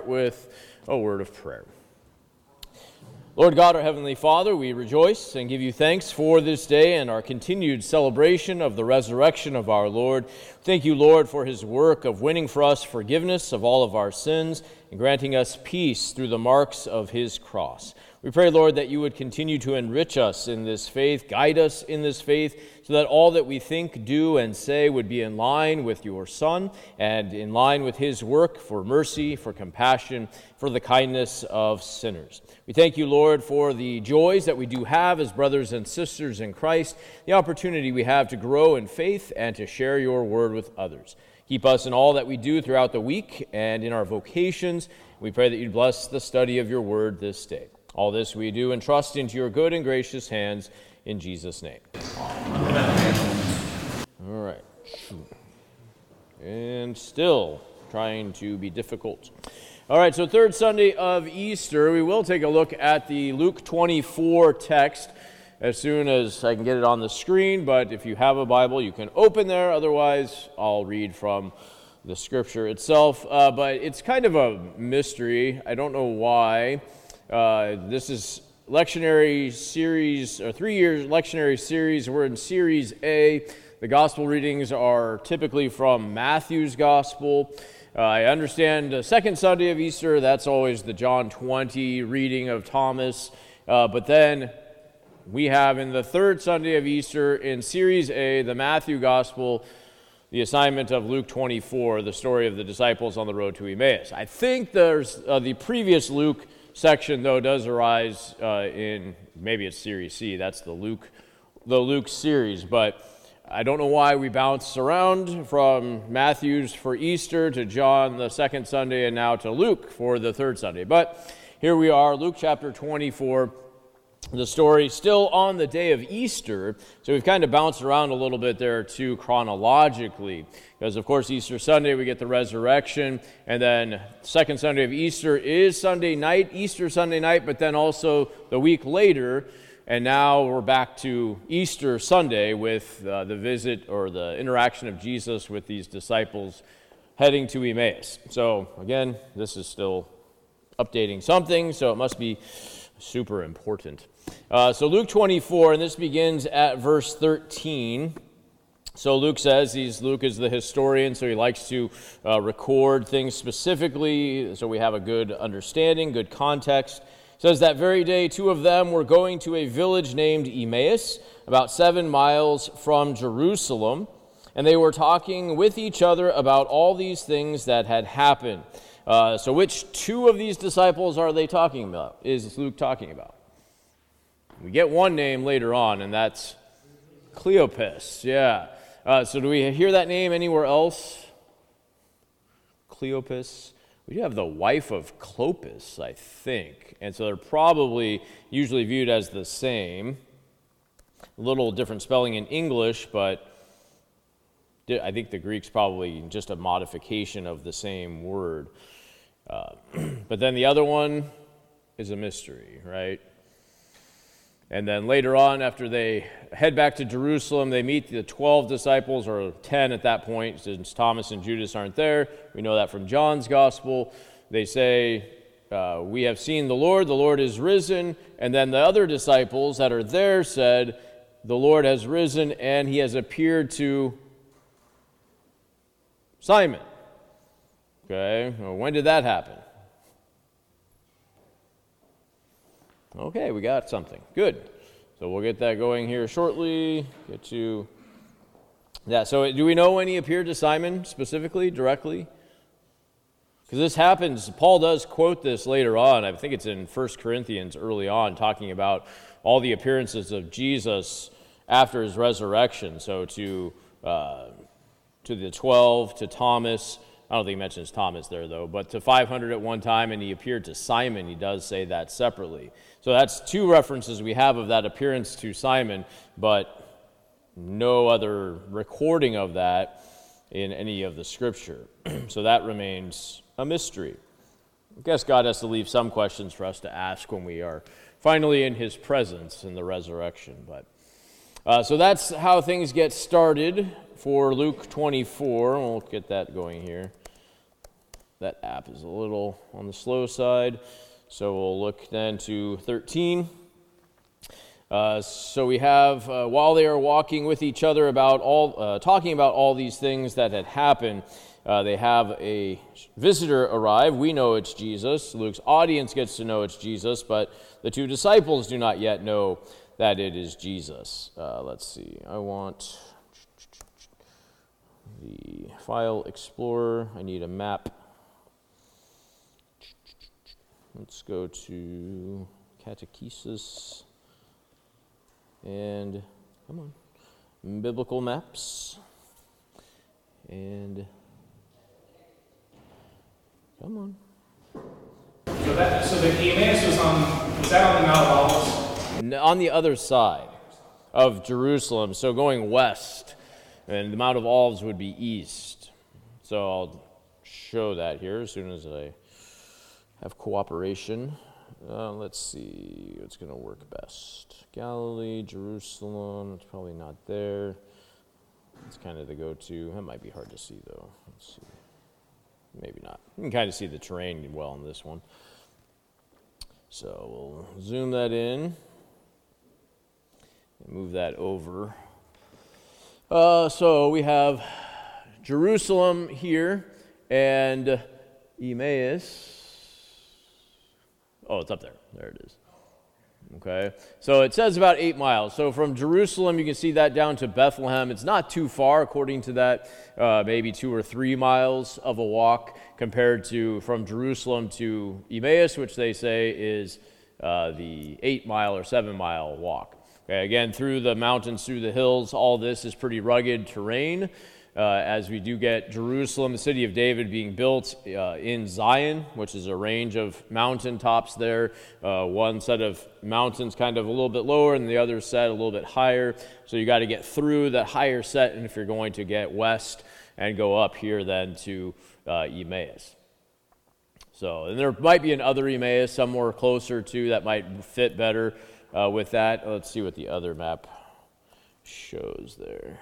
start with a word of prayer. Lord God, our Heavenly Father, we rejoice and give you thanks for this day and our continued celebration of the resurrection of our Lord. Thank you, Lord, for his work of winning for us forgiveness of all of our sins and granting us peace through the marks of his cross. We pray, Lord, that you would continue to enrich us in this faith, guide us in this faith, so that all that we think, do, and say would be in line with your Son and in line with his work for mercy, for compassion, for the kindness of sinners. We thank you, Lord, for the joys that we do have as brothers and sisters in Christ, the opportunity we have to grow in faith and to share your word with others. Keep us in all that we do throughout the week and in our vocations. We pray that you'd bless the study of your word this day. All this we do and trust into your good and gracious hands in Jesus' name. Amen. All right. And still trying to be difficult. All right, so third Sunday of Easter, we will take a look at the Luke 24 text as soon as I can get it on the screen, but if you have a Bible, you can open there. Otherwise, I'll read from the scripture itself. But it's kind of a mystery. I don't know why. This is lectionary series, or 3 years lectionary series. We're in Series A. The gospel readings are typically from Matthew's gospel. I understand the second Sunday of Easter, that's always the John 20 reading of Thomas. But then we have in the third Sunday of Easter in Series A, the Matthew gospel, the assignment of Luke 24, the story of the disciples on the road to Emmaus. I think there's the previous Luke section, though, does arise in, maybe it's Series C, that's the Luke series, but I don't know why we bounce around from Matthew's for Easter to John the second Sunday and now to Luke for the third Sunday. But here we are, Luke chapter 24, the story still on the day of Easter. So we've kind of bounced around a little bit there too chronologically. Because of course Easter Sunday we get the resurrection, and then second Sunday of Easter is Sunday night, Easter Sunday night, but then also the week later. And now we're back to Easter Sunday with the visit or the interaction of Jesus with these disciples heading to Emmaus. So again, this is still updating something, so it must be super important. So Luke 24, and this begins at verse 13. So Luke says, Luke is the historian, so he likes to record things specifically so we have a good understanding, good context. It says, that very day, two of them were going to a village named Emmaus, about 7 miles from Jerusalem, and they were talking with each other about all these things that had happened. So which two of these disciples are they talking about? Is Luke talking about? We get one name later on, and that's Cleopas. Yeah. So do we hear that name anywhere else? Cleopas. We do have the wife of Clopas, I think. And so they're probably usually viewed as the same. A little different spelling in English, but I think the Greek's probably just a modification of the same word. But then the other one is a mystery, right? And then later on, after they head back to Jerusalem, they meet the 12 disciples, or 10 at that point, since Thomas and Judas aren't there. We know that from John's gospel. They say, we have seen the Lord is risen. And then the other disciples that are there said, the Lord has risen, and he has appeared to Simon. Okay, well, when did that happen? Okay, we got something. Good. So we'll get that going here shortly. Get to that. So do we know when he appeared to Simon specifically, directly? Because this happens, Paul does quote this later on. I think it's in 1 Corinthians early on, talking about all the appearances of Jesus after his resurrection. So to the 12, to Thomas. I don't think he mentions Thomas there, though, but to 500 at one time, and he appeared to Simon. He does say that separately. So that's two references we have of that appearance to Simon, but no other recording of that in any of the Scripture. So that remains a mystery. I guess God has to leave some questions for us to ask when we are finally in his presence in the resurrection. But so that's how things get started for Luke 24. We'll get that going here. that app is a little on the slow side. So we'll look then to 13. So we have, while they are walking with each other talking about all these things that had happened, they have a visitor arrive. We know it's Jesus. Luke's audience gets to know it's Jesus, but the two disciples do not yet know that it is Jesus. Let's see. I want the File Explorer. I need a map. Let's go to Catechesis and, come on, Biblical Maps. And, come on. So the Emmaus was that on the Mount of Olives? On the other side of Jerusalem, so going west, and the Mount of Olives would be east. So I'll show that here as soon as I have cooperation. Let's see what's going to work best. Galilee, Jerusalem, it's probably not there. It's kind of the go-to. That might be hard to see, though. Let's see. Maybe not. You can kind of see the terrain well in this one. So we'll zoom that in and move that over. So we have Jerusalem here and Emmaus. Oh, it's up there. There it is. Okay. So it says about 8 miles. So from Jerusalem, you can see that down to Bethlehem. It's not too far, according to that, maybe 2 or 3 miles of a walk compared to from Jerusalem to Emmaus, which they say is the 8-mile or 7-mile walk. Okay, again, through the mountains, through the hills, all this is pretty rugged terrain. As we do get Jerusalem, the city of David, being built in Zion, which is a range of mountain tops there. One set of mountains kind of a little bit lower and the other set a little bit higher. So you got to get through that higher set, and if you're going to get west and go up here then to Emmaus. So, and there might be another Emmaus somewhere closer to that might fit better with that. Let's see what the other map shows there.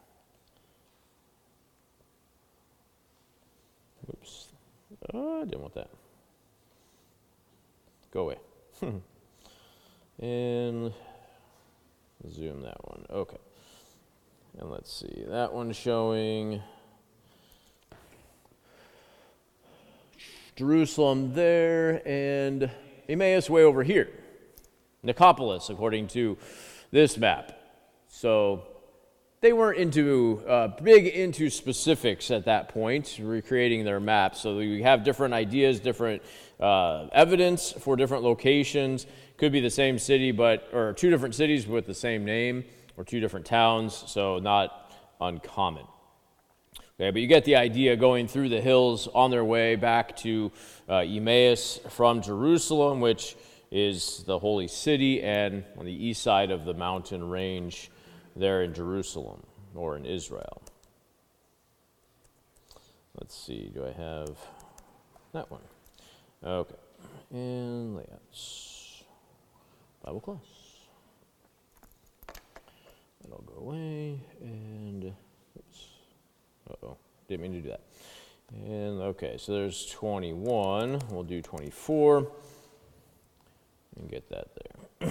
Oops. I didn't want that. Go away. And zoom that one. Okay. And let's see. That one showing Jerusalem there and Emmaus way over here. Nicopolis, according to this map. So they weren't big into specifics at that point, recreating their maps. So we have different ideas, different evidence for different locations. Could be the same city, or 2 different cities with the same name, or 2 different towns, so not uncommon. Okay, but you get the idea, going through the hills on their way back to Emmaus from Jerusalem, which is the holy city, and on the east side of the mountain range there in Jerusalem, or in Israel. Let's see, do I have that one? Okay, and layouts. Bible class. That'll go away, and, oops, didn't mean to do that. And, okay, so there's 21, we'll do 24, and get that there.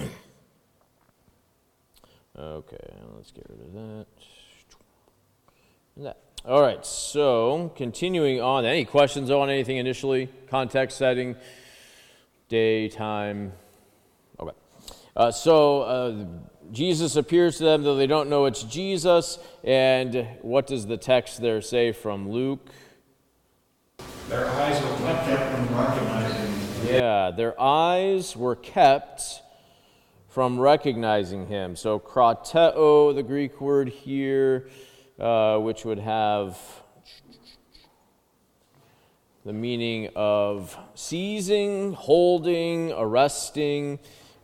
Okay, let's get rid of that. And that. All right, so continuing on. Any questions on anything initially? Context setting, day, time. Okay. So Jesus appears to them, though they don't know it's Jesus. And what does the text there say from Luke? Their eyes were kept from recognizing him. Yeah, their eyes were kept from recognizing him. So krateo, the Greek word here, which would have the meaning of seizing, holding, arresting.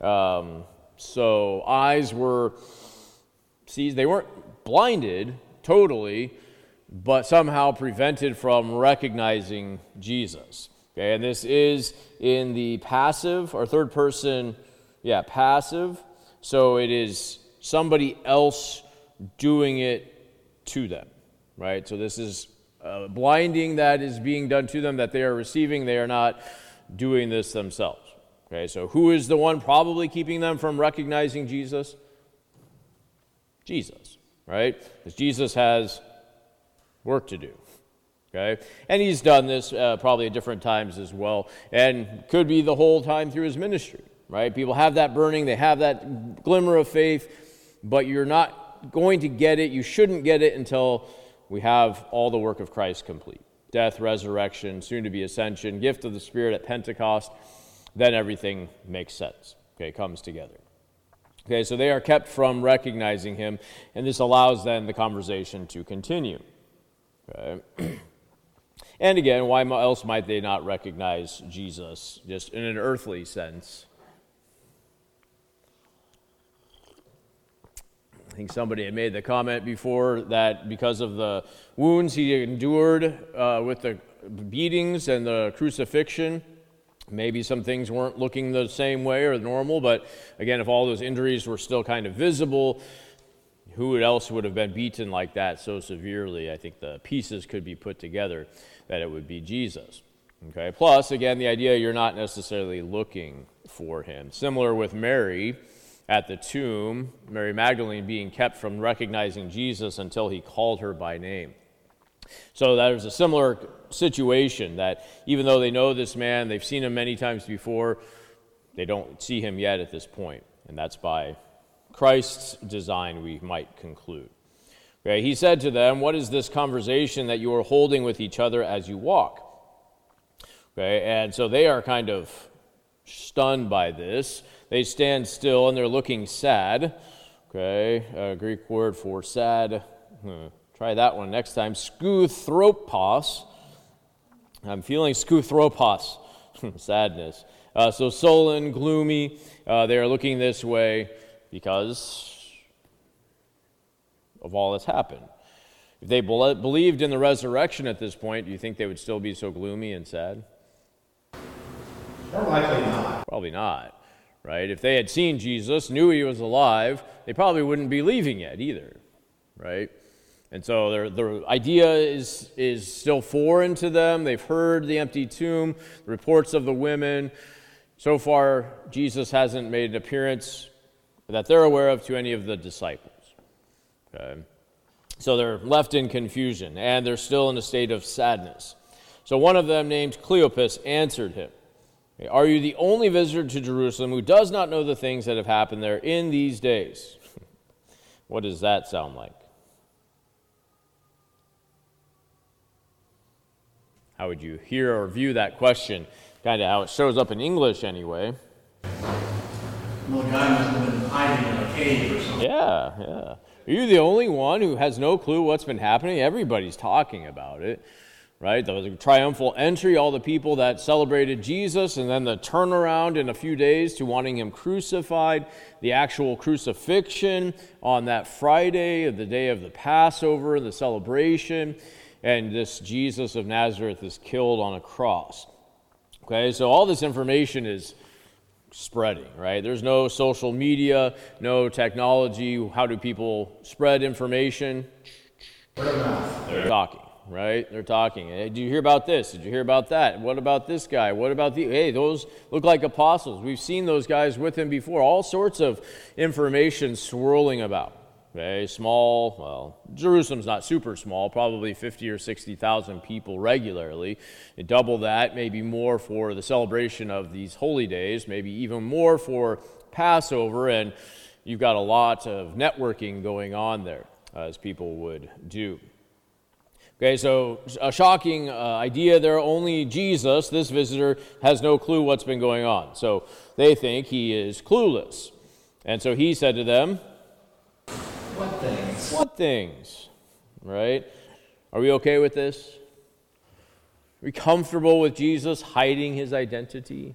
So eyes were seized. They weren't blinded totally, but somehow prevented from recognizing Jesus. Okay, and this is in the passive or third person. Yeah, passive. So it is somebody else doing it to them, right? So this is blinding that is being done to them that they are receiving. They are not doing this themselves. Okay, so who is the one probably keeping them from recognizing Jesus? Jesus, right? Because Jesus has work to do. Okay, and he's done this probably at different times as well, and could be the whole time through his ministry, right? People have that burning, they have that glimmer of faith, but you're not going to get it, you shouldn't get it until we have all the work of Christ complete. Death, resurrection, soon to be ascension, gift of the Spirit at Pentecost, then everything makes sense, okay, comes together. Okay, so they are kept from recognizing him, and this allows then the conversation to continue. Okay. And again, why else might they not recognize Jesus, just in an earthly sense? I think somebody had made the comment before that because of the wounds he endured with the beatings and the crucifixion, maybe some things weren't looking the same way or normal, but again, if all those injuries were still kind of visible, who else would have been beaten like that so severely? I think the pieces could be put together that it would be Jesus. Okay. Plus, again, the idea you're not necessarily looking for him. Similar with Mary at the tomb, Mary Magdalene being kept from recognizing Jesus until he called her by name. So there's a similar situation that even though they know this man, they've seen him many times before, they don't see him yet at this point. And that's by Christ's design, we might conclude. Okay, he said to them, "What is this conversation that you are holding with each other as you walk?" Okay, and so they are kind of stunned by this. They stand still and they're looking sad. Okay, Greek word for sad. Try that one next time. Skuthropos. I'm feeling skuthropos, sadness. So sullen, gloomy. They are looking this way because of all that's happened. If they believed in the resurrection at this point, do you think they would still be so gloomy and sad? More likely not. Probably not, right? If they had seen Jesus, knew he was alive, they probably wouldn't be leaving yet either, right? And so the idea is still foreign to them. They've heard the empty tomb, the reports of the women. So far, Jesus hasn't made an appearance that they're aware of to any of the disciples. Okay. So they're left in confusion, and they're still in a state of sadness. So one of them, named Cleopas, answered him, "Are you the only visitor to Jerusalem who does not know the things that have happened there in these days?" What does that sound like? How would you hear or view that question? Kind of how it shows up in English anyway. Well, the guy must have been hiding in a cave or something. Yeah. Are you the only one who has no clue what's been happening? Everybody's talking about it, right? There was a triumphal entry, all the people that celebrated Jesus, and then the turnaround in a few days to wanting him crucified, the actual crucifixion on that Friday, the day of the Passover, the celebration, and this Jesus of Nazareth is killed on a cross. Okay, so all this information is spreading, right? There's no social media, no technology. How do people spread information? They're talking, right? They're talking. Hey, did you hear about this? Did you hear about that? What about this guy? What about hey, those look like apostles. We've seen those guys with him before. All sorts of information swirling about. Okay, small, well, Jerusalem's not super small, probably 50 or 60,000 people regularly. And double that, maybe more for the celebration of these holy days, maybe even more for Passover, and you've got a lot of networking going on there, as people would do. Okay, so a shocking idea there. Only Jesus, this visitor, has no clue what's been going on. So they think he is clueless. And so he said to them, What things? What things? Right? Are we okay with this? Are we comfortable with Jesus hiding his identity?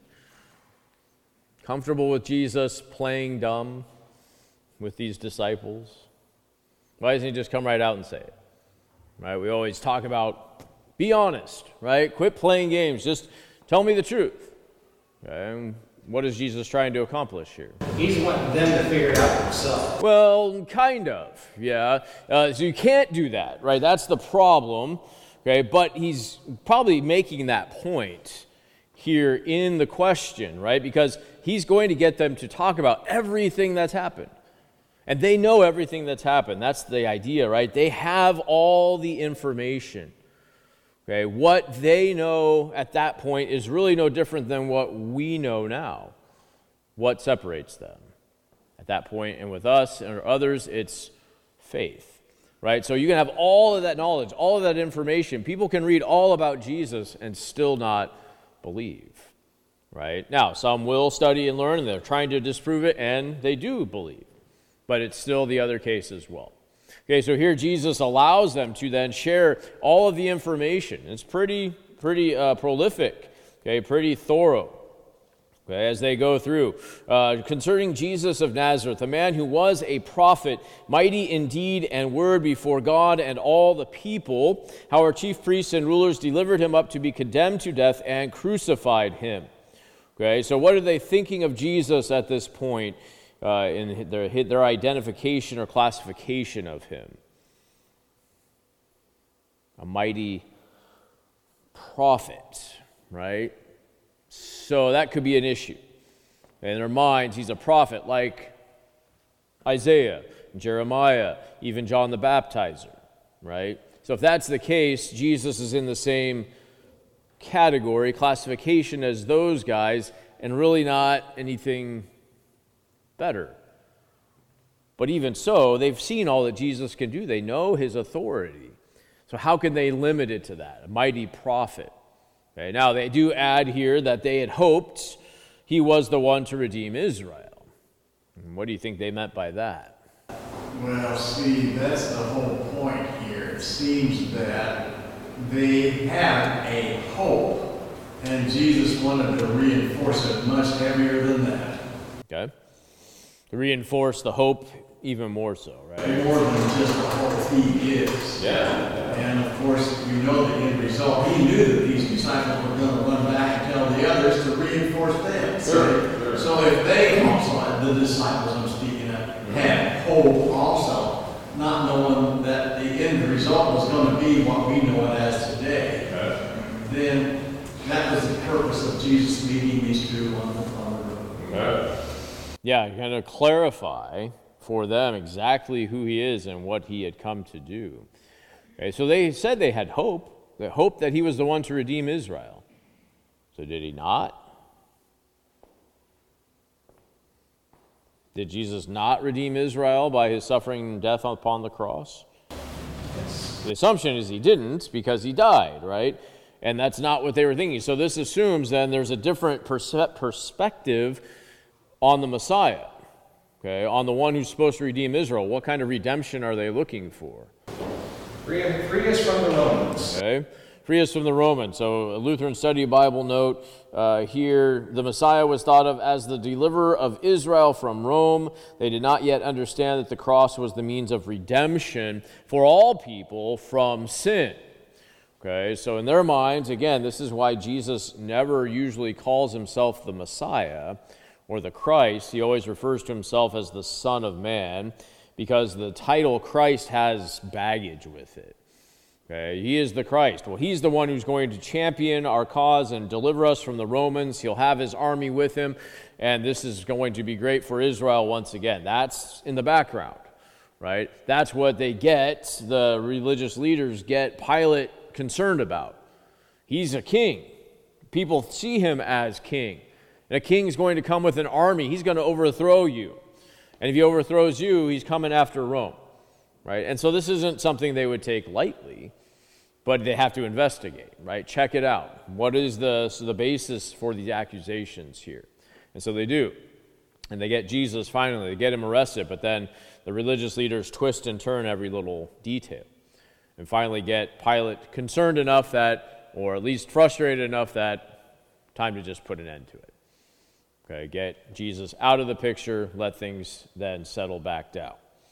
Comfortable with Jesus playing dumb with these disciples? Why doesn't he just come right out and say it? Right? We always talk about, be honest, right? Quit playing games. Just tell me the truth. Okay? What is Jesus trying to accomplish here? He's wanting them to figure it out themselves. Well, kind of, yeah. So you can't do that, right? That's the problem. Okay, but he's probably making that point here in the question, right? Because he's going to get them to talk about everything that's happened. And they know everything that's happened. That's the idea, right? They have all the information. Okay, what they know at that point is really no different than what we know now. What separates them? At that point, and with us and others, it's faith, right? So you can have all of that knowledge, all of that information. People can read all about Jesus and still not believe, right? Now, some will study and learn, and they're trying to disprove it, and they do believe. But it's still the other case as well. Okay, so here Jesus allows them to then share all of the information. It's pretty prolific, okay, pretty thorough. Okay, as they go through, concerning Jesus of Nazareth, a man who was a prophet, mighty in deed and word before God and all the people, how our chief priests and rulers delivered him up to be condemned to death and crucified him. Okay, so what are they thinking of Jesus at this point in their identification or classification of him? A mighty prophet, right? So that could be an issue. In their minds, he's a prophet like Isaiah, Jeremiah, even John the Baptizer, right? So if that's the case, Jesus is in the same category, classification as those guys, and really not anything better. But even so, they've seen all that Jesus can do. They know his authority. So how can they limit it to that? A mighty prophet. Okay, now, they do add here that they had hoped he was the one to redeem Israel. And what do you think they meant by that? Well, see, that's the whole point here. It seems that they had a hope, and Jesus wanted to reinforce it much heavier than that. Okay. To reinforce the hope even more so, right? More than just the hope he is. Yeah. And of course, you know the end result. He knew that these disciples were going to run back and tell the others to reinforce them. Sure. So if they also, the disciples I'm speaking of, had hope also, not knowing that the end result was going to be what we know it as today, then that was the purpose of Jesus meeting these two on the road. Yeah, kind of clarify for them exactly who he is and what he had come to do. Okay, so they said they had hope, the hope that he was the one to redeem Israel. So did he not? Did Jesus not redeem Israel by his suffering and death upon the cross? The assumption is he didn't because he died, right? And that's not what they were thinking. So this assumes then there's a different perspective on the Messiah, okay, on the one who's supposed to redeem Israel. What kind of redemption are they looking for? Free us from the Romans. Okay, free us from the Romans. So a Lutheran Study Bible note here, the Messiah was thought of as the deliverer of Israel from Rome. They did not yet understand that the cross was the means of redemption for all people from sin. Okay, so in their minds, again, this is why Jesus never usually calls himself the Messiah or the Christ. He always refers to himself as the Son of Man, because the title Christ has baggage with it. Okay, he is the Christ. Well, he's the one who's going to champion our cause and deliver us from the Romans. He'll have his army with him, and this is going to be great for Israel once again. That's in the background, right? That's what they get, the religious leaders get Pilate concerned about. He's a king. People see him as king. And a king's going to come with an army. He's going to overthrow you. And if he overthrows you, he's coming after Rome, right? And so this isn't something they would take lightly, but they have to investigate, right? Check it out. What is the basis for these accusations here? And so they do. And they get Jesus finally. They get him arrested, but then the religious leaders twist and turn every little detail and finally get Pilate concerned enough that, or at least frustrated enough that, time to just put an end to it. Okay, get Jesus out of the picture, let things then settle back down.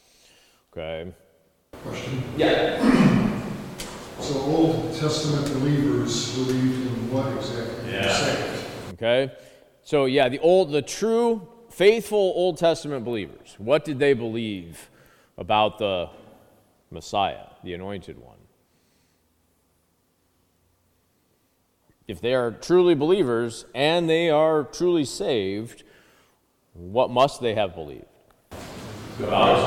Okay. Question? Yeah. So Old Testament believers believed in what exactly? Yeah. Okay. So yeah, the true, faithful Old Testament believers, what did they believe about the Messiah, the Anointed One? if they are truly believers and they are truly saved, what must they have believed? That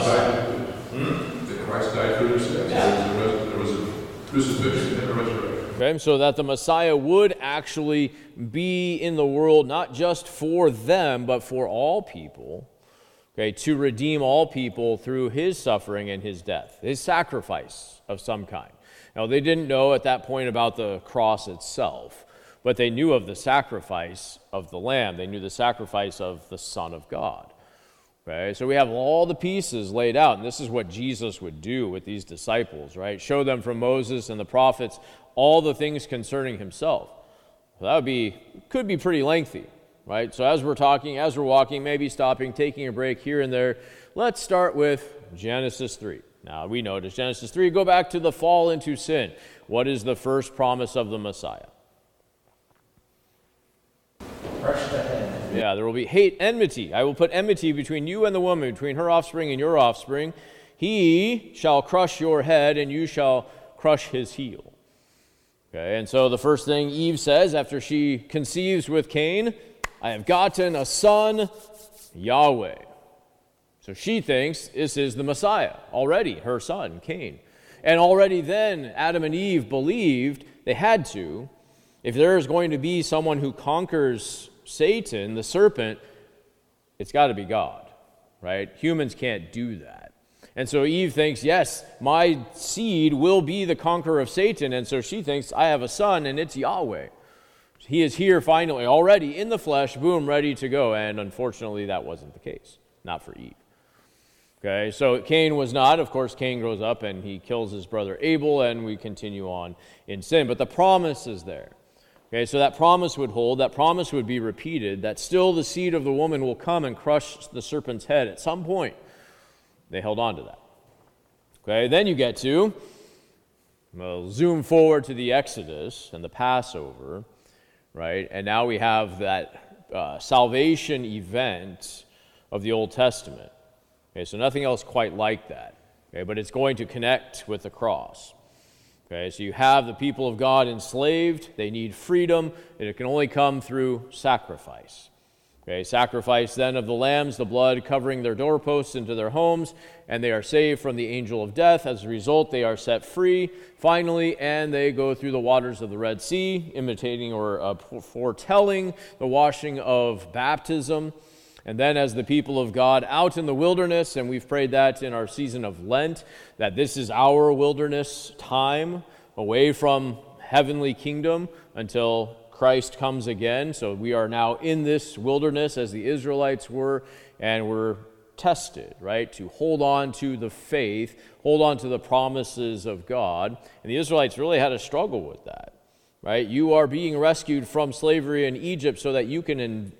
Christ died for their sins. There was a crucifixion and a resurrection. Okay, so that the Messiah would actually be in the world not just for them, but for all people, okay, to redeem all people through his suffering and his death, his sacrifice of some kind. Now, they didn't know at that point about the cross itself, but they knew of the sacrifice of the Lamb. They knew the sacrifice of the Son of God. Okay, so we have all the pieces laid out, and this is what Jesus would do with these disciples, right? Show them from Moses and the prophets all the things concerning himself. So that could be pretty lengthy, right? So as we're talking, as we're walking, maybe stopping, taking a break here and there, let's start with Genesis 3. Now, we notice Genesis 3, go back to the fall into sin. What is the first promise of the Messiah? Crush the head. Yeah, there will be enmity. I will put enmity between you and the woman, between her offspring and your offspring. He shall crush your head, and you shall crush his heel. Okay, and so the first thing Eve says after she conceives with Cain, I have gotten a son, Yahweh. So she thinks this is the Messiah already, her son, Cain. And already then, Adam and Eve believed they had to. If there is going to be someone who conquers Satan, the serpent, it's got to be God, right? Humans can't do that. And so Eve thinks, yes, my seed will be the conqueror of Satan. And so she thinks, I have a son, and it's Yahweh. He is here finally, already in the flesh, boom, ready to go. And unfortunately, that wasn't the case, not for Eve. Okay, so Cain was not. Of course, Cain grows up and he kills his brother Abel, and we continue on in sin. But the promise is there. Okay, so that promise would hold, that promise would be repeated, that still the seed of the woman will come and crush the serpent's head at some point. They held on to that. Okay, then you get to, we'll zoom forward to the Exodus and the Passover, right? And now we have that salvation event of the Old Testament. Okay, so nothing else quite like that. Okay, but it's going to connect with the cross. Okay, so you have the people of God enslaved. They need freedom, and it can only come through sacrifice. Okay, sacrifice then of the lambs, the blood covering their doorposts into their homes, and they are saved from the angel of death. As a result, they are set free, finally, and they go through the waters of the Red Sea, imitating or foretelling the washing of baptism. And then as the people of God out in the wilderness, and we've prayed that in our season of Lent, that this is our wilderness time away from heavenly kingdom until Christ comes again. So we are now in this wilderness as the Israelites were, and we're tested, right, to hold on to the faith, hold on to the promises of God. And the Israelites really had a struggle with that. Right? You are being rescued from slavery in Egypt so that you can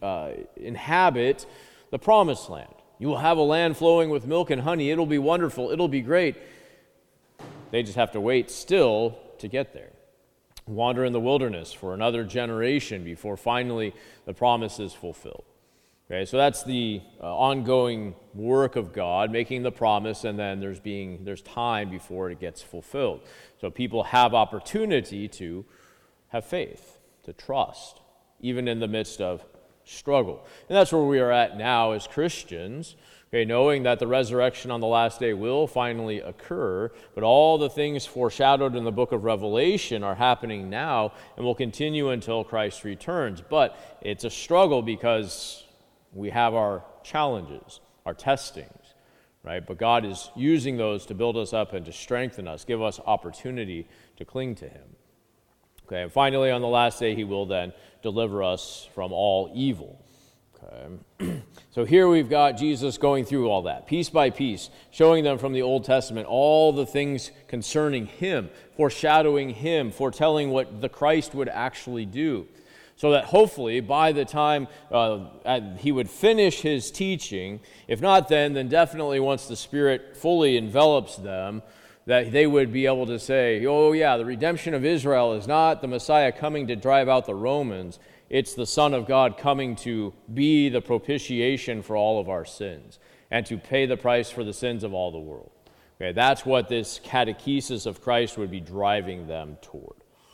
inhabit the promised land. You will have a land flowing with milk and honey. It'll be wonderful. It'll be great. They just have to wait still to get there. Wander in the wilderness for another generation before finally the promise is fulfilled. Okay, so that's the ongoing work of God, making the promise, and then there's time before it gets fulfilled. So people have opportunity to have faith, to trust, even in the midst of struggle. And that's where we are at now as Christians, okay, knowing that the resurrection on the last day will finally occur, but all the things foreshadowed in the book of Revelation are happening now and will continue until Christ returns. But it's a struggle because we have our challenges, our testings, right? But God is using those to build us up and to strengthen us, give us opportunity to cling to Him. Okay, and finally, on the last day, He will then deliver us from all evil. Okay. So here we've got Jesus going through all that, piece by piece, showing them from the Old Testament all the things concerning Him, foreshadowing Him, foretelling what the Christ would actually do. So that hopefully by the time He would finish His teaching, if not then definitely once the Spirit fully envelops them, that they would be able to say, oh yeah, the redemption of Israel is not the Messiah coming to drive out the Romans. It's the Son of God coming to be the propitiation for all of our sins and to pay the price for the sins of all the world. Okay, that's what this catechesis of Christ would be driving them toward.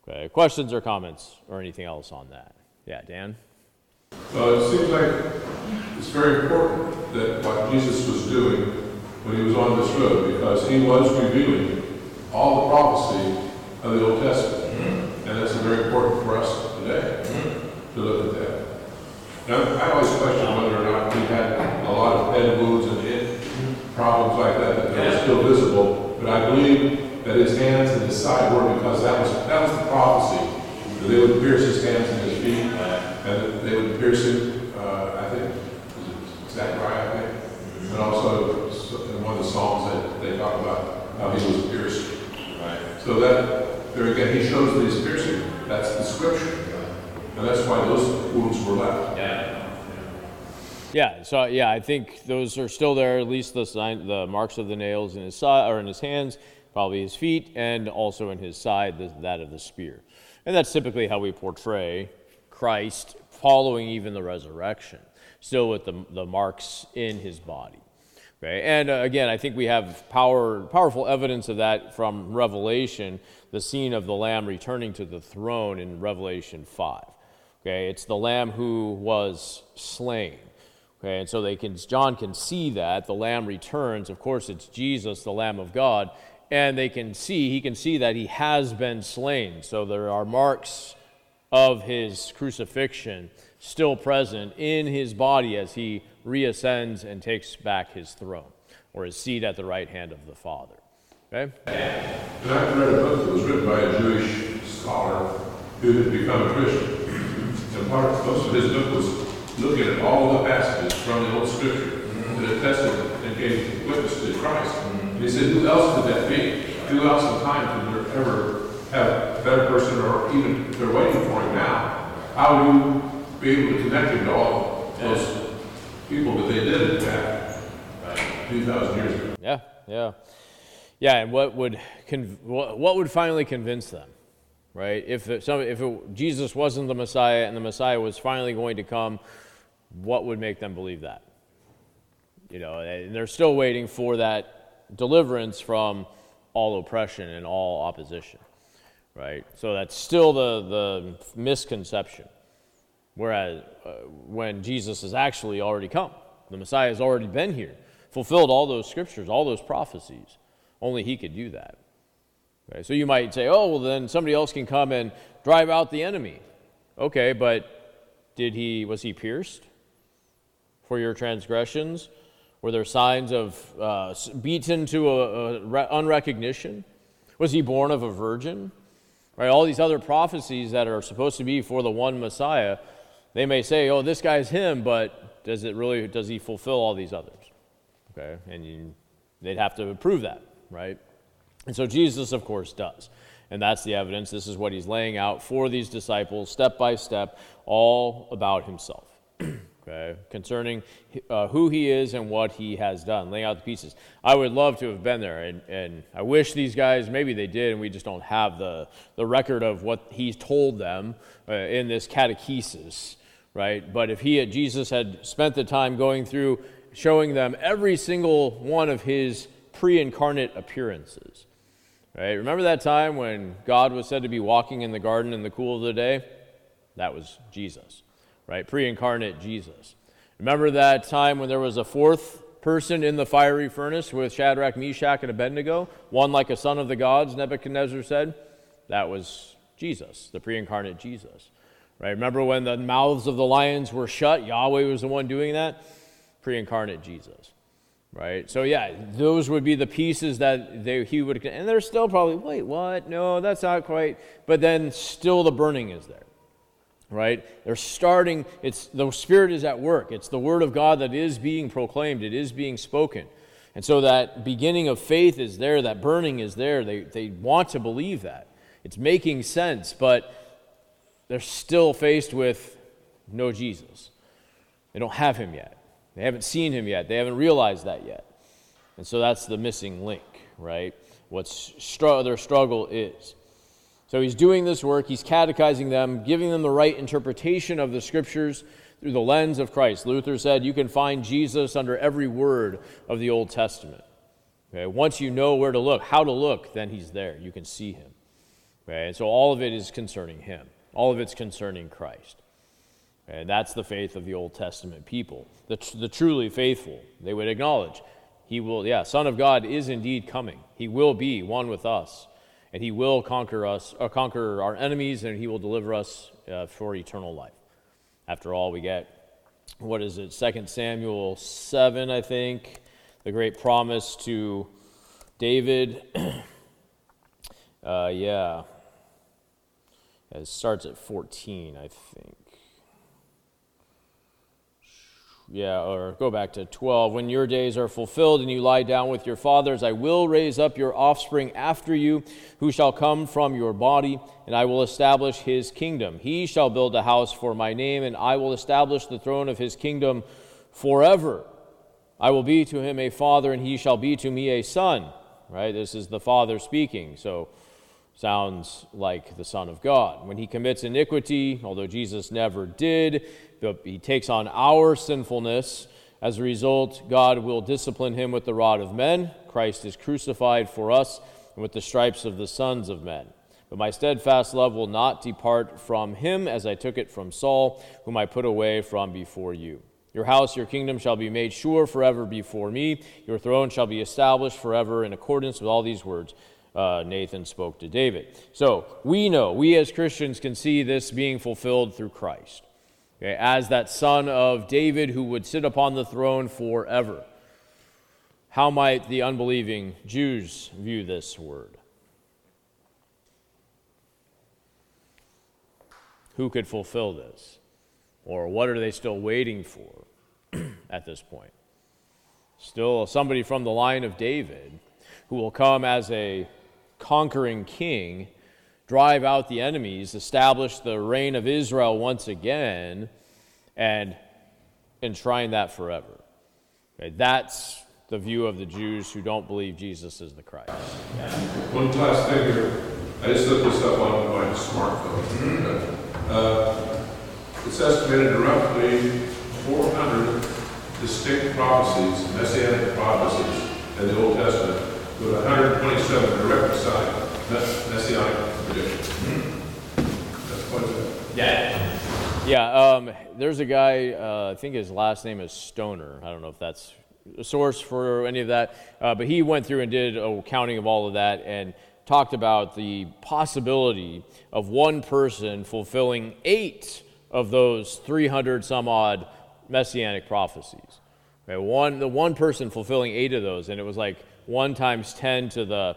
Okay, questions or comments or anything else on that? Yeah, Dan? Well, it seems like it's very important that what Jesus was doing when he was on this road, because he was revealing all the prophecy of the Old Testament. And that's very important for us today to look at that. Now, I always question whether or not he had a lot of head wounds and problems like that are still visible, but I believe that his hands and his side were, because that was the prophecy. That they would pierce his hands and his feet, and that they would pierce him, I think, was it Zechariah, I think? And also in one of the Psalms that they talk about how he was pierced. So that, there again, he shows that he's piercing. That's the scripture. And that's why those wounds were left. Yeah, so I think those are still there, at least the marks of the nails in his side, or in his hands, probably his feet, and also in his side, that of the spear. And that's typically how we portray Christ following even the resurrection, still with the marks in his body. Okay? And again, I think we have powerful evidence of that from Revelation, the scene of the Lamb returning to the throne in Revelation 5. Okay? It's the Lamb who was slain. Okay? And so John can see that the Lamb returns. Of course, it's Jesus, the Lamb of God. And he can see that he has been slain. So there are marks of his crucifixion still present in his body as he reascends and takes back his throne, or his seat at the right hand of the Father. Okay? And I read a book that was written by a Jewish scholar who had become a Christian. And most of his book was looking at all the passages from the Old Scripture that attested and gave witness to Christ. And he said, who else could that be? Who else in time could there ever have a better person, or even if they're waiting for him now? How would you be able to connect him to all those people that they did back 2,000 years ago? Yeah. And what would finally convince them, right? If Jesus wasn't the Messiah and the Messiah was finally going to come, what would make them believe that? And they're still waiting for that deliverance from all oppression and all opposition, right? So that's still the misconception. Whereas when Jesus has actually already come, the Messiah has already been here, fulfilled all those scriptures, all those prophecies. Only he could do that. Okay, so you might say, oh, well, then somebody else can come and drive out the enemy. Okay, but was he pierced for your transgressions? Were there signs of beaten to unrecognition? Was he born of a virgin? Right, all these other prophecies that are supposed to be for the one Messiah, they may say, oh, this guy's him, but does he fulfill all these others? Okay, and they'd have to prove that, right? And so Jesus, of course, does. And that's the evidence. This is what he's laying out for these disciples, step by step, all about himself. Okay, concerning who he is and what he has done, laying out the pieces. I would love to have been there, and I wish these guys, maybe they did, and we just don't have the record of what he told them in this catechesis, right? But if Jesus had spent the time going through, showing them every single one of his pre-incarnate appearances, right? Remember that time when God was said to be walking in the garden in the cool of the day? That was Jesus. Right, pre-incarnate Jesus. Remember that time when there was a fourth person in the fiery furnace with Shadrach, Meshach, and Abednego? One like a son of the gods, Nebuchadnezzar said? That was Jesus, the pre-incarnate Jesus. Right, remember when the mouths of the lions were shut? Yahweh was the one doing that? Pre-incarnate Jesus. Right, so yeah, those would be the pieces that he would, and they're still probably, wait, what? No, that's not quite. But then still the burning is there. Right? They're starting, the Spirit is at work. It's the Word of God that is being proclaimed. It is being spoken. And so that beginning of faith is there, that burning is there. They want to believe that. It's making sense, but they're still faced with no Jesus. They don't have him yet. They haven't seen him yet. They haven't realized that yet. And so that's the missing link, right? What their struggle is. So he's doing this work, he's catechizing them, giving them the right interpretation of the Scriptures through the lens of Christ. Luther said you can find Jesus under every word of the Old Testament. Okay? Once you know where to look, how to look, then he's there. You can see him. Okay? And so all of it is concerning him. All of it's concerning Christ. And that's the faith of the Old Testament people. The truly faithful, they would acknowledge, he will, Son of God is indeed coming. He will be one with us, and he will conquer our enemies, and he will deliver us for eternal life. After all, we get, 2 Samuel 7, I think, the great promise to David. It starts at 14, I think. Or go back to 12. When your days are fulfilled and you lie down with your fathers, I will raise up your offspring after you, who shall come from your body, and I will establish his kingdom. He shall build a house for my name, and I will establish the throne of his kingdom forever. I will be to him a father, and he shall be to me a son. Right? This is the Father speaking, so sounds like the Son of God. When he commits iniquity, although Jesus never did, but he takes on our sinfulness. As a result, God will discipline him with the rod of men. Christ is crucified for us, and with the stripes of the sons of men. But my steadfast love will not depart from him, as I took it from Saul, whom I put away from before you. Your house, your kingdom shall be made sure forever before me. Your throne shall be established forever, in accordance with all these words Nathan spoke to David. So we as Christians can see this being fulfilled through Christ. Okay, as that son of David who would sit upon the throne forever. How might the unbelieving Jews view this word? Who could fulfill this? Or what are they still waiting for at this point? Still somebody from the line of David who will come as a conquering king, drive out the enemies, establish the reign of Israel once again, and enshrine that forever. Okay, that's the view of the Jews who don't believe Jesus is the Christ. One last thing here. I just looked this up on my smartphone. It's estimated roughly 400 distinct prophecies, messianic prophecies in the Old Testament, with 127 direct messianic predictions. That's quite a bit. There's a guy, I think his last name is Stoner. I don't know if that's a source for any of that, but he went through and did a counting of all of that and talked about the possibility of one person fulfilling 8 of those 300 some odd messianic prophecies. Okay, one person fulfilling 8 of those, and it was like 1 times 10 to the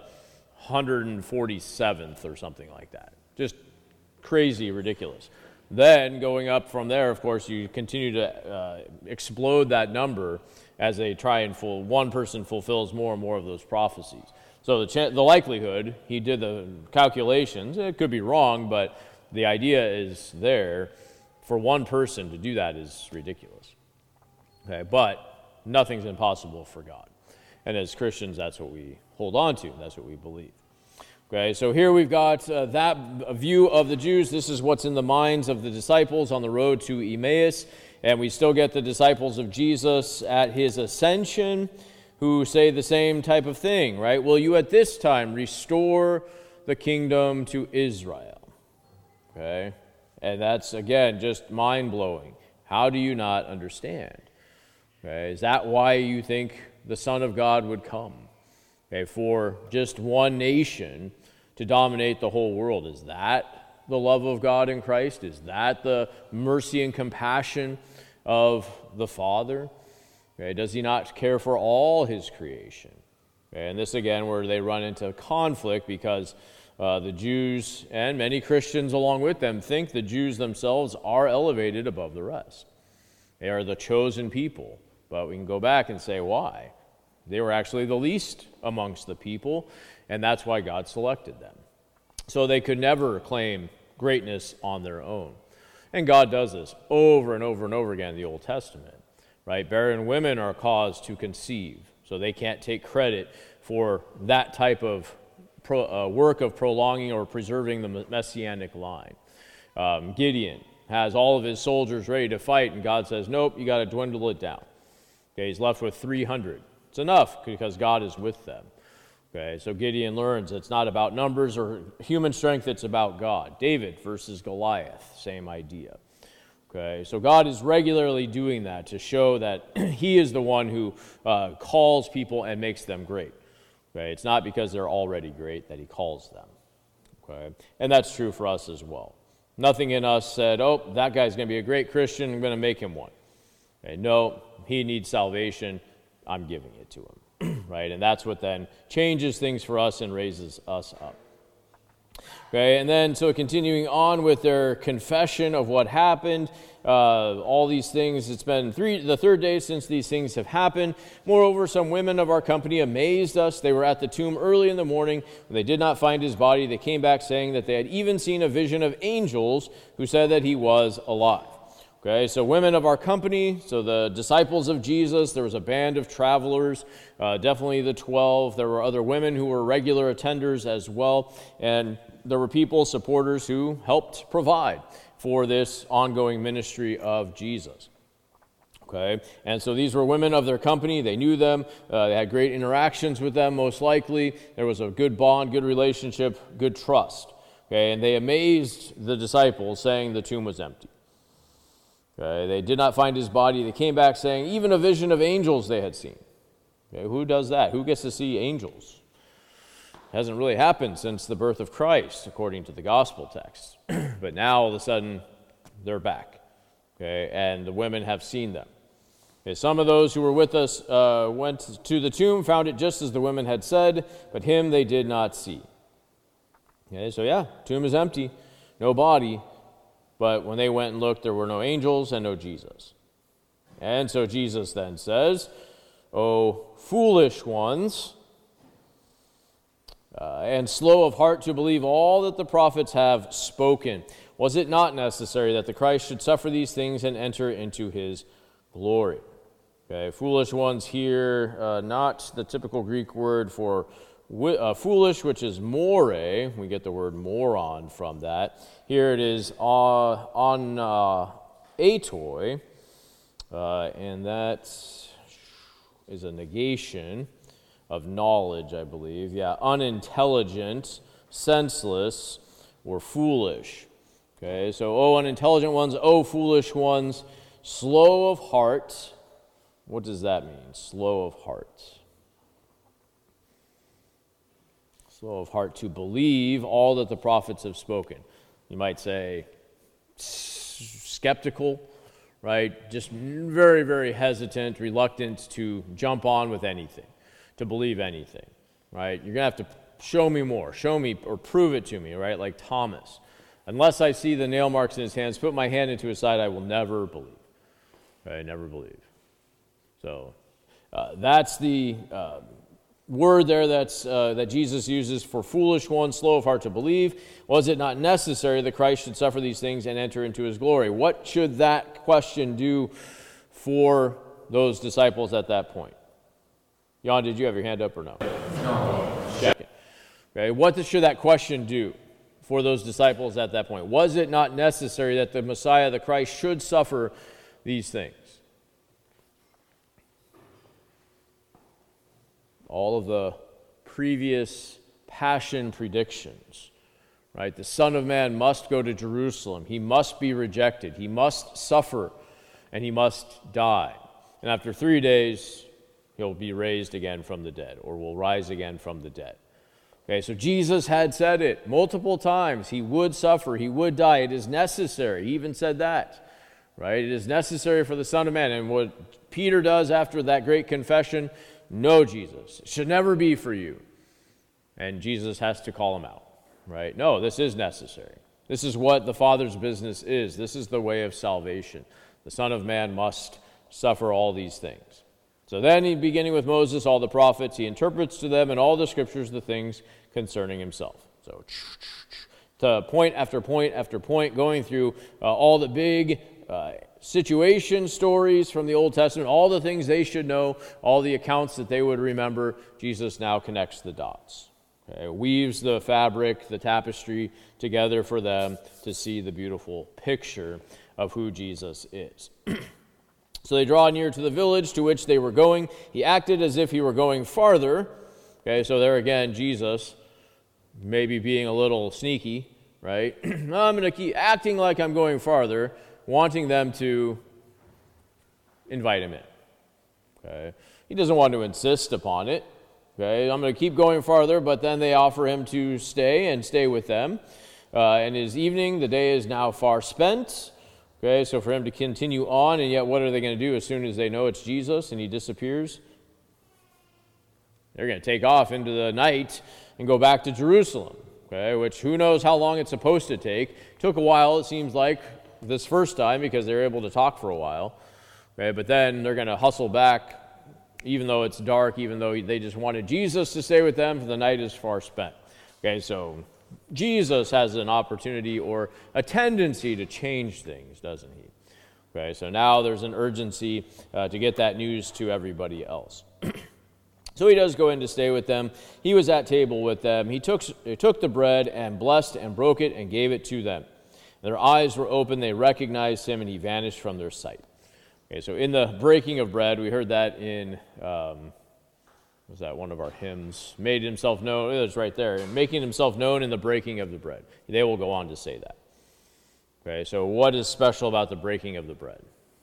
147th or something like that. Just crazy, ridiculous. Then going up from there, of course, you continue to explode that number as they try and one person fulfills more and more of those prophecies. So the likelihood, he did the calculations, it could be wrong, but the idea is there. For one person to do that is ridiculous. Okay, but nothing's impossible for God. And as Christians, that's what we hold on to. That's what we believe. Okay, so here we've got that view of the Jews. This is what's in the minds of the disciples on the road to Emmaus. And we still get the disciples of Jesus at his ascension who say the same type of thing, right? Will you at this time restore the kingdom to Israel? Okay, and that's, again, just mind-blowing. How do you not understand? Okay, is that why you think the Son of God would come? Okay, for just one nation to dominate the whole world. Is that the love of God in Christ? Is that the mercy and compassion of the Father? Okay, does he not care for all his creation? Okay, and this, again, where they run into conflict because the Jews and many Christians along with them think the Jews themselves are elevated above the rest. They are the chosen people. But we can go back and say why. They were actually the least amongst the people, and that's why God selected them. So they could never claim greatness on their own. And God does this over and over and over again in the Old Testament. Right? Barren women are caused to conceive, so they can't take credit for that type of work of prolonging or preserving the messianic line. Gideon has all of his soldiers ready to fight, and God says, nope, you got to dwindle it down. Okay, he's left with 300. It's enough because God is with them. Okay, so Gideon learns it's not about numbers or human strength, it's about God. David versus Goliath, same idea. Okay, so God is regularly doing that to show that he is the one who calls people and makes them great. Okay, it's not because they're already great that he calls them. Okay, and that's true for us as well. Nothing in us said, oh, that guy's going to be a great Christian, I'm going to make him one. Okay, no, he needs salvation, I'm giving it to him. Right, and that's what then changes things for us and raises us up. Okay, and then so continuing on with their confession of what happened, all these things, it's been the third day since these things have happened. Moreover, some women of our company amazed us. They were at the tomb early in the morning. When they did not find his body, they came back saying that they had even seen a vision of angels who said that he was alive. Okay, so women of our company, so the disciples of Jesus, there was a band of travelers, definitely the 12. There were other women who were regular attenders as well, and there were people, supporters, who helped provide for this ongoing ministry of Jesus. Okay, and so these were women of their company. They knew them. They had great interactions with them, most likely. There was a good bond, good relationship, good trust. Okay, and they amazed the disciples, saying the tomb was empty. Okay, they did not find his body. They came back saying even a vision of angels they had seen. Okay, who does that? Who gets to see angels? It hasn't really happened since the birth of Christ, according to the gospel text. But now, all of a sudden, they're back. Okay, and the women have seen them. Okay, some of those who were with us went to the tomb, found it just as the women had said, but him they did not see. Okay, so yeah, tomb is empty, no body. But when they went and looked, there were no angels and no Jesus. And so Jesus then says, "O foolish ones, and slow of heart to believe all that the prophets have spoken. Was it not necessary that the Christ should suffer these things and enter into his glory?" Okay, foolish ones here, not the typical Greek word for foolish, which is more. We get the word moron from that. Here it is on atoi, and that is a negation of knowledge, I believe. Yeah, unintelligent, senseless, or foolish. Okay, so oh, unintelligent ones, oh, foolish ones, slow of heart. What does that mean, slow of heart? Slow of heart to believe all that the prophets have spoken. You might say skeptical, right? Just very, very hesitant, reluctant to jump on with anything, to believe anything, right? You're going to have to show me more, show me or prove it to me, right? Like Thomas. Unless I see the nail marks in his hands, put my hand into his side, I will never believe. Right? Never believe. So that's the word there that Jesus uses for foolish ones, slow of heart to believe. Was it not necessary that Christ should suffer these things and enter into his glory? What should that question do for those disciples at that point? Jan, did you have your hand up or no? No. Okay, what should that question do for those disciples at that point? Was it not necessary that the Messiah, the Christ, should suffer these things? All of the previous passion predictions, right? The Son of Man must go to Jerusalem. He must be rejected. He must suffer, and he must die. And after 3 days, he'll be raised again from the dead, or will rise again from the dead. Okay, so Jesus had said it multiple times. He would suffer. He would die. It is necessary. He even said that, right? It is necessary for the Son of Man. And what Peter does after that great confession, no, Jesus, it should never be for you. And Jesus has to call him out, right? No, this is necessary. This is what the Father's business is. This is the way of salvation. The Son of Man must suffer all these things. So then, beginning with Moses, all the prophets, he interprets to them in all the scriptures the things concerning himself. So, to point after point after point, going through all the big situation stories from the Old Testament, all the things they should know, all the accounts that they would remember, Jesus now connects the dots. Okay, weaves the fabric, the tapestry together for them to see the beautiful picture of who Jesus is. So they draw near to the village to which they were going. He acted as if he were going farther. Okay, so there again, Jesus maybe being a little sneaky, right? I'm going to keep acting like I'm going farther, wanting them to invite him in. Okay, he doesn't want to insist upon it. Okay, I'm going to keep going farther, but then they offer him to stay with them. And it is evening, the day is now far spent. Okay, so for him to continue on, and yet what are they going to do as soon as they know it's Jesus and he disappears? They're going to take off into the night and go back to Jerusalem, okay, which who knows how long it's supposed to take. Took a while, it seems like, this first time because they were able to talk for a while. Okay, but then they're going to hustle back, even though it's dark, even though they just wanted Jesus to stay with them, for the night is far spent. Okay, so Jesus has an opportunity or a tendency to change things, doesn't he? Okay, so now there's an urgency to get that news to everybody else. So he does go in to stay with them. He was at table with them. He took the bread and blessed and broke it and gave it to them. Their eyes were open. They recognized him, and he vanished from their sight. Okay, so in the breaking of bread, we heard that in, was that one of our hymns? Made himself known. It was right there. Making himself known in the breaking of the bread. They will go on to say that. Okay, so what is special about the breaking of the bread?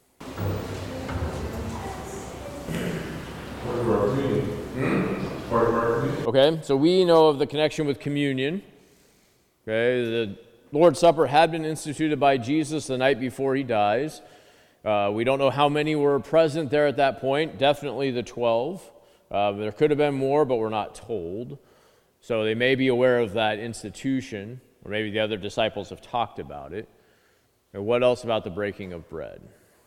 Part of our community. Part of our community. Okay, so we know of the connection with communion. Okay, the Lord's Supper had been instituted by Jesus the night before he dies. We don't know how many were present there at that point. Definitely the 12. There could have been more, but we're not told. So they may be aware of that institution, or maybe the other disciples have talked about it. And what else about the breaking of bread?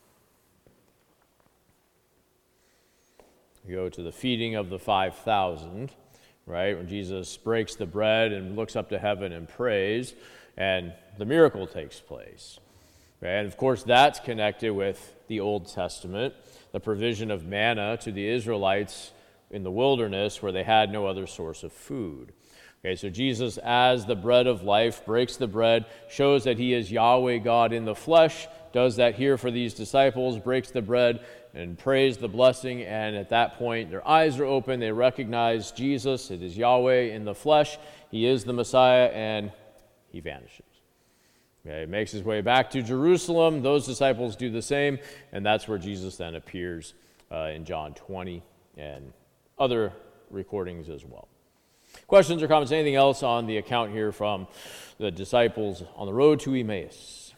We go to the feeding of the 5,000, right? When Jesus breaks the bread and looks up to heaven and prays, and the miracle takes place. And of course, that's connected with the Old Testament, the provision of manna to the Israelites in the wilderness where they had no other source of food. Okay, so Jesus, as the bread of life, breaks the bread, shows that he is Yahweh God in the flesh, does that here for these disciples, breaks the bread and prays the blessing, and at that point their eyes are open, they recognize Jesus, it is Yahweh in the flesh, he is the Messiah, and he vanishes. Okay, he makes his way back to Jerusalem, those disciples do the same, and that's where Jesus then appears in John 20 and other recordings as well. Questions or comments, anything else on the account here from the disciples on the road to Emmaus?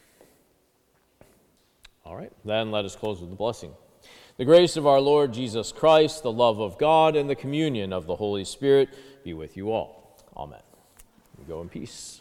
All right, then let us close with the blessing. The grace of our Lord Jesus Christ, the love of God, and the communion of the Holy Spirit be with you all. Amen. We go in peace.